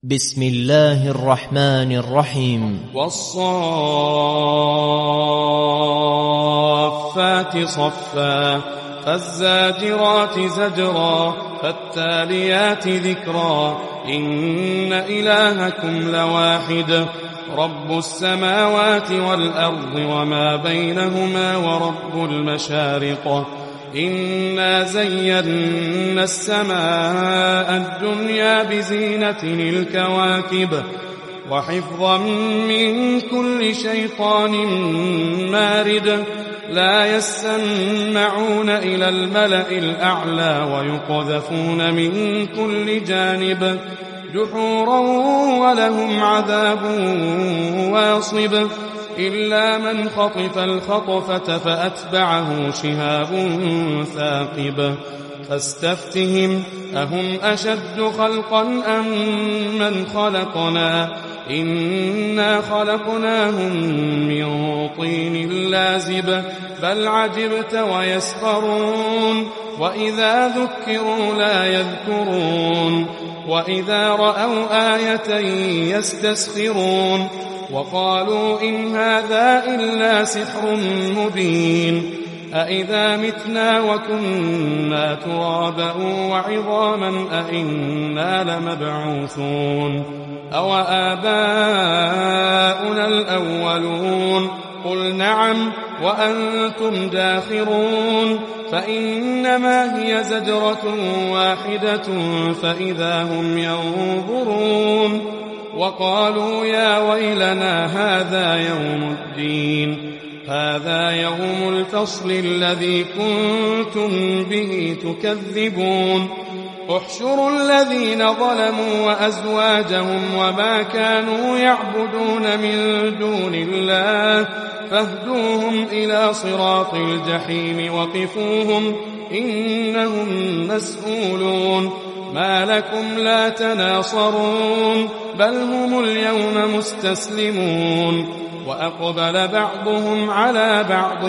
بسم الله الرحمن الرحيم والصافات صفا فالزاجرات زجرا فالتاليات ذكرا إن إلهكم لواحد رب السماوات والأرض وما بينهما ورب المشارق إنا زينا السماء الدنيا بزينة الكواكب وحفظا من كل شيطان مارد لا يسمعون إلى الملأ الأعلى ويقذفون من كل جانب دحورا ولهم عذاب واصب إلا من خطف الخطفة فأتبعه شهاب ثاقب فاستفتهم أهم أشد خلقا أم من خلقنا إنا خلقناهم من طين لازب بل عجبت ويسخرون وإذا ذكروا لا يذكرون وإذا رأوا آية يستسخرون وقالوا إن هذا إلا سحر مبين أإذا متنا وكنا ترابا وعظاما أإنا لمبعوثون أو آباؤنا الأولون قل نعم وأنتم داخرون فإنما هي زجرة واحدة فإذا هم ينظرون وقالوا يا ويلنا هذا يوم الدين هذا يوم الفصل الذي كنتم به تكذبون احشروا الذين ظلموا وأزواجهم وما كانوا يعبدون من دون الله فاهدوهم إلى صراط الجحيم وقفوهم إنهم مسؤولون ما لكم لا تناصرون بل هم اليوم مستسلمون وأقبل بعضهم على بعض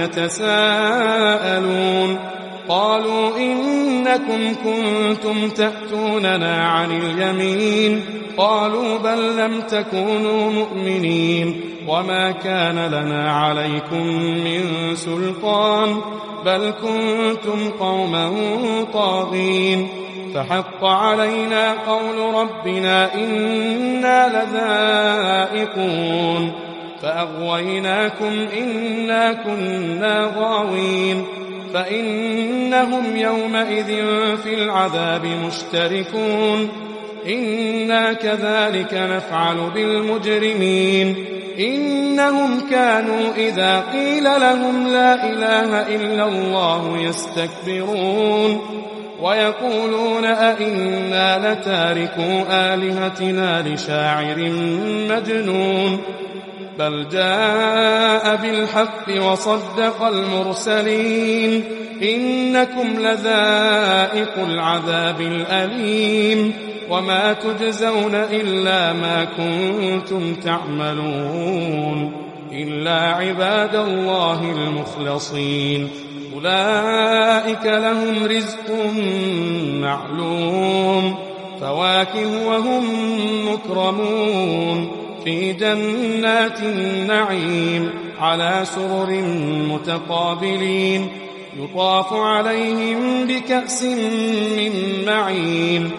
يتساءلون قالوا إنكم كنتم تأتوننا عن اليمين قالوا بل لم تكونوا مؤمنين وما كان لنا عليكم من سلطان بل كنتم قوما طاغين فحق علينا قول ربنا إنا لذائقون فأغويناكم إنا كنا غاوين فإنهم يومئذ في العذاب مشتركون إنا كذلك نفعل بالمجرمين إنهم كانوا إذا قيل لهم لا إله إلا الله يستكبرون ويقولون أئنا لتاركو آلهتنا لشاعر مجنون بل جاء بالحق وصدق المرسلين إنكم لذائق العذاب الأليم وما تجزون إلا ما كنتم تعملون إلا عباد الله المخلصين أولئك لهم رزق معلوم فواكه وهم مكرمون في جنات النعيم على سرر متقابلين يطاف عليهم بكأس من معين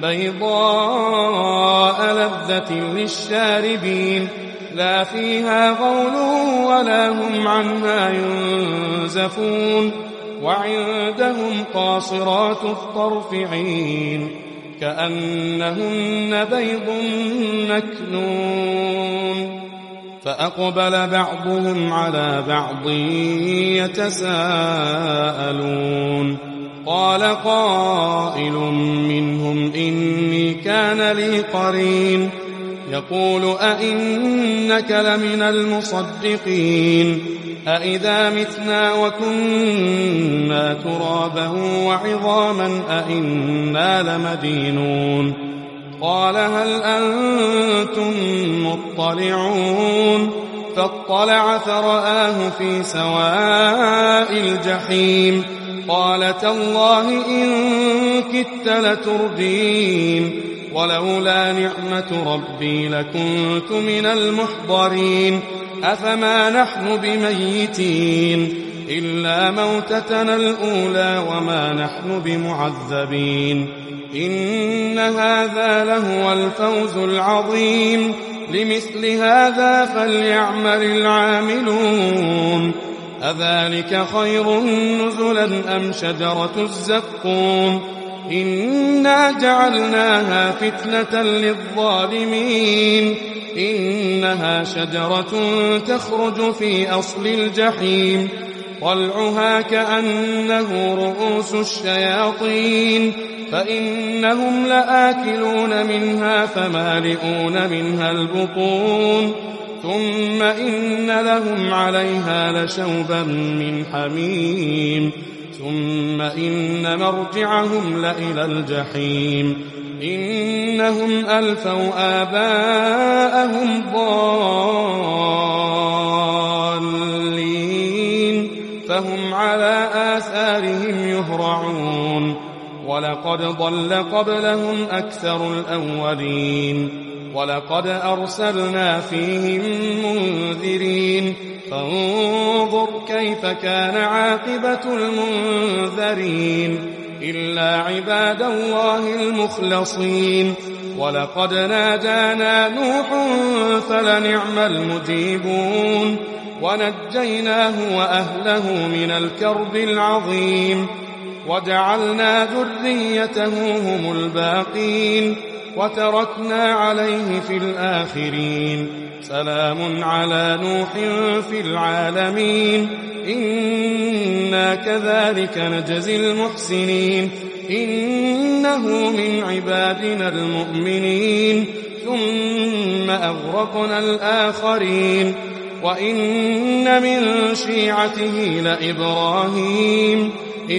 بيضاء لذة للشاربين لا فيها غول ولا هم عنها ينزفون وعندهم قاصرات الطرف عين كأنهن بيض مكنون فأقبل بعضهم على بعض يتساءلون قال قائل منهم إني كان لي قرين يقول أئنك لمن المصدقين أئذا متنا وكنا ترابا وعظاما أئنا لمدينون قال هل أنتم مطلعون فاطلع فرآه في سواء الجحيم قال تالله إن كدت لتردين ولولا نعمة ربي لكنت من المحضرين أفما نحن بميتين إلا موتتنا الأولى وما نحن بمعذبين إن هذا لهو الفوز العظيم لمثل هذا فليعمل العاملون أذلك خير نزلا أم شجرة الزقوم إنا جعلناها فتنة للظالمين إنها شجرة تخرج في أصل الجحيم طلعها كأنه رؤوس الشياطين فإنهم لآكلون منها فمالئون منها البطون ثم إن لهم عليها لشوبا من حميم ثم إن مرجعهم لإلى الجحيم إنهم ألفوا آباءهم ضالين فهم على آثارهم يهرعون ولقد ضل قبلهم أكثر الأولين ولقد أرسلنا فيهم منذرين فانظر كيف كان عاقبة المنذرين إلا عباد الله المخلصين ولقد نادانا نوح فلنعم المجيبون ونجيناه وأهله من الكرب العظيم وجعلنا ذريته هم الباقين وتركنا عليه في الآخرين سلام على نوح في العالمين إنا كذلك نجزي المحسنين إنه من عبادنا المؤمنين ثم أغرقنا الآخرين وإن من شيعته لإبراهيم إذ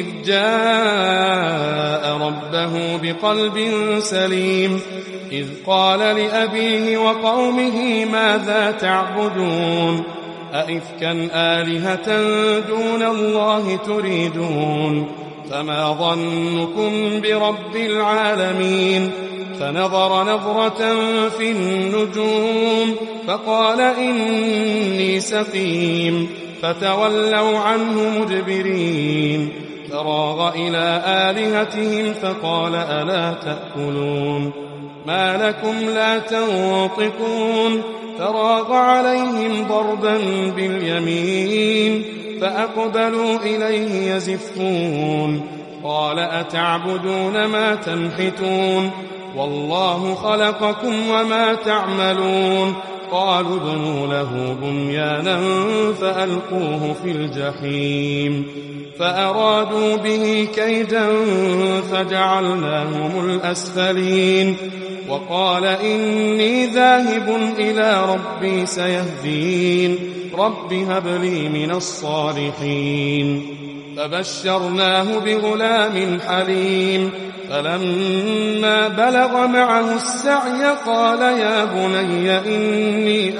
جاء ربه بقلب سليم إذ قال لأبيه وقومه ماذا تعبدون أئفكا آلهة دون الله تريدون فما ظنكم برب العالمين فنظر نظرة في النجوم فقال إني سقيم فتولوا عنه مدبرين فراغ إلى آلهتهم فقال ألا تأكلون ما لكم لا تنطقون فراغ عليهم ضربا باليمين فأقبلوا إليه يزفون قال أتعبدون ما تنحتون والله خلقكم وما تعملون قالوا ابنوا له بنيانا فألقوه في الجحيم فأرادوا به كيدا فجعلناهم الأسفلين وقال إني ذاهب إلى ربي سيهدين رب هب لي من الصالحين فبشرناه بغلام حليم فلما بلغ معه السعي قال يا بني إني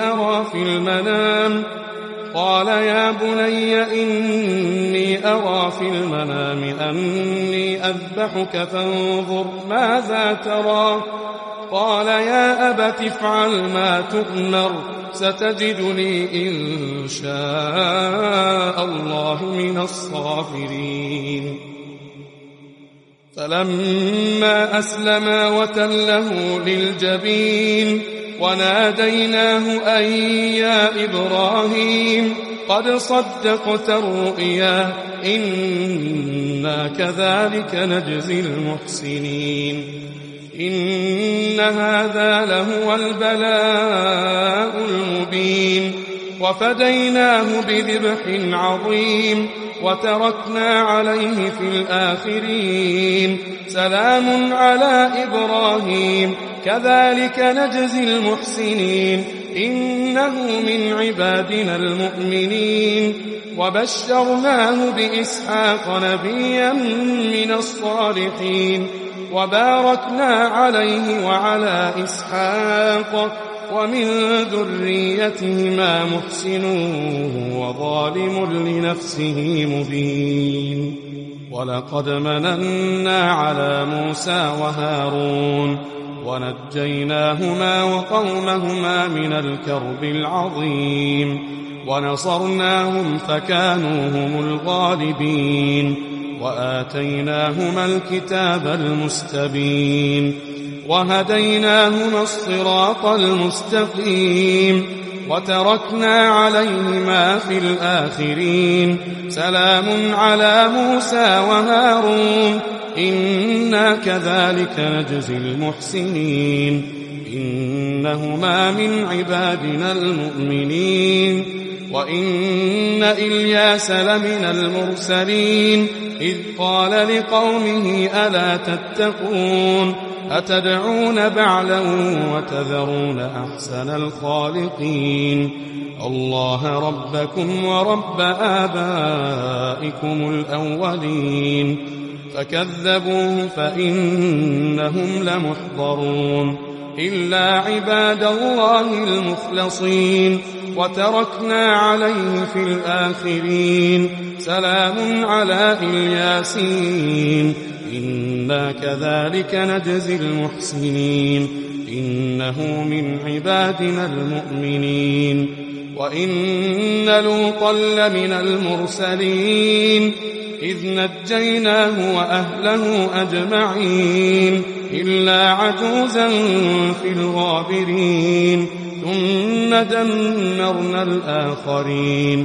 أرى في المنام أني أذبحك فانظر ماذا ترى قال يا أبت افعل ما تؤمر ستجدني إن شاء الله من الصابرين فلما أسلما وتله للجبين وناديناه أن يا إبراهيم قد صدقت الرؤيا إنا كذلك نجزي المحسنين إن هذا لهو البلاء المبين وفديناه بذبح عظيم وتركنا عليه في الآخرين سلام على إبراهيم كذلك نجزي المحسنين إنه من عبادنا المؤمنين وبشرناه بإسحاق نبيا من الصالحين وباركنا عليه وعلى إسحاق ومن ذريتهما محسن وظالم لنفسه مبين ولقد مننا على موسى وهارون ونجيناهما وقومهما من الكرب العظيم ونصرناهم فكانوا هم الغالبين وآتيناهما الكتاب المستبين وهديناهما الصراط المستقيم وتركنا عليهما في الآخرين سلام على موسى وهارون إنا كذلك نجزي المحسنين إنهما من عبادنا المؤمنين وإن إلياس لمن المرسلين إذ قال لقومه ألا تتقون أتدعون بعلا وتذرون أحسن الخالقين الله ربكم ورب آبائكم الأولين فكذبوه فإنهم لمحضرون إلا عباد الله المخلصين وتركنا عليه في الآخرين سلام على الياسين إنا كذلك نجزي المحسنين إنه من عبادنا المؤمنين وإن لوطا لمن المرسلين إذ نجيناه وأهله أجمعين إلا عجوزا في الغابرين ثم دمرنا الآخرين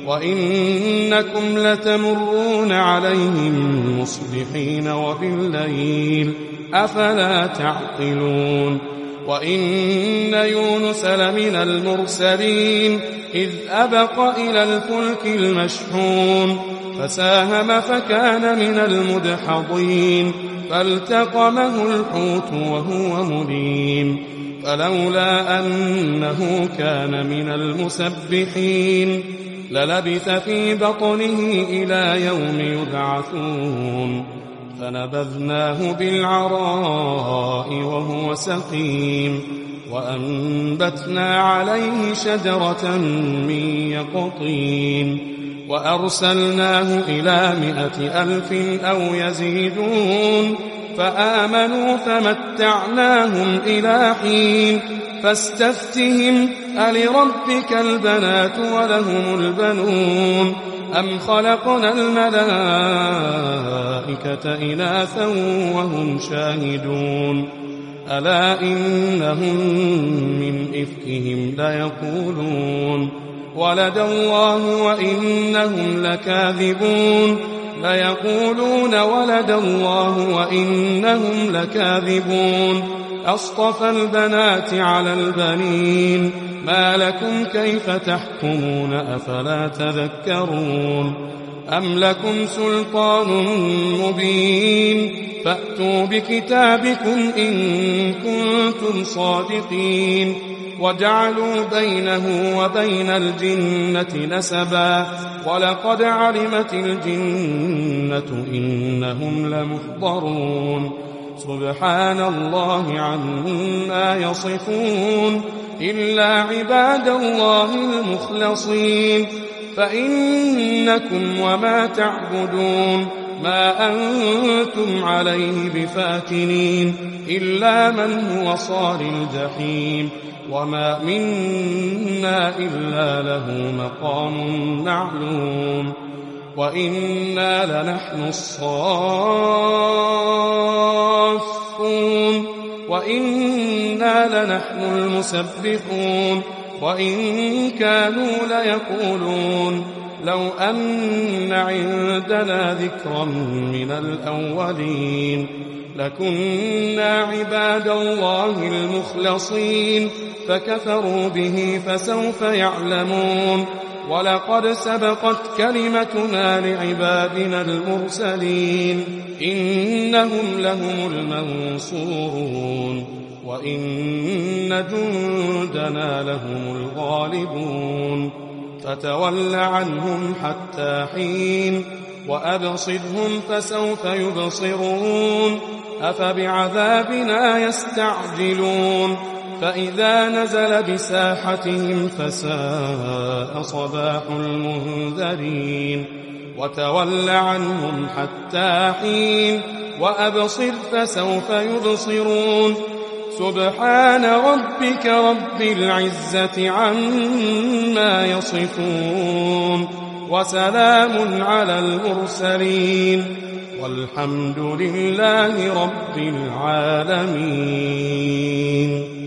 وإنكم لتمرون عليهم مصبحين وبالليل أفلا تعقلون وإن يونس لمن المرسلين إذ أبق إلى الفلك المشحون فساهم فكان من المدحضين فالتقمه الحوت وهو مليم فلولا أنه كان من المسبحين للبث في بطنه إلى يوم يبعثون فنبذناه بالعراء وهو سقيم وأنبتنا عليه شجرة من يقطين وأرسلناه إلى 100,000 أو يزيدون فآمنوا فمتعناهم إلى حين فاستفتهم ألربك البنات ولهم البنون أم خلقنا الملائكة إناثا وهم شاهدون ألا إنهم من إفكهم ليقولون ولد الله وإنهم لكاذبون ليقولون ولد الله وإنهم لكاذبون أصطفى البنات على البنين ما لكم كيف تحكمون أفلا تذكرون أم لكم سلطان مبين فأتوا بكتابكم إن كنتم صادقين وجعلوا بينه وبين الجنة نسبا ولقد علمت الجنة إنهم لمحضرون سبحان الله عما يصفون إلا عباد الله المخلصين فإنكم وما تعبدون ما أنتم عليه بفاتنين إلا من هو صال الجحيم وما منا إلا له مقام معلوم وإنا لنحن الصافون وإنا لنحن المسبحون وإن كانوا ليقولون لو أن عندنا ذكرا من الأولين لكنا عباد الله المخلصين فكفروا به فسوف يعلمون ولقد سبقت كلمتنا لعبادنا المرسلين إنهم لهم المنصورون وإن جندنا لهم الغالبون فتول عنهم حتى حين وأبصرهم فسوف يبصرون أفبعذابنا يستعجلون فإذا نزل بساحتهم فساء صباح المنذرين وتول عنهم حتى حين وأبصر فسوف يبصرون سبحان ربك رب العزة عما يصفون وسلام على المرسلين والحمد لله رب العالمين.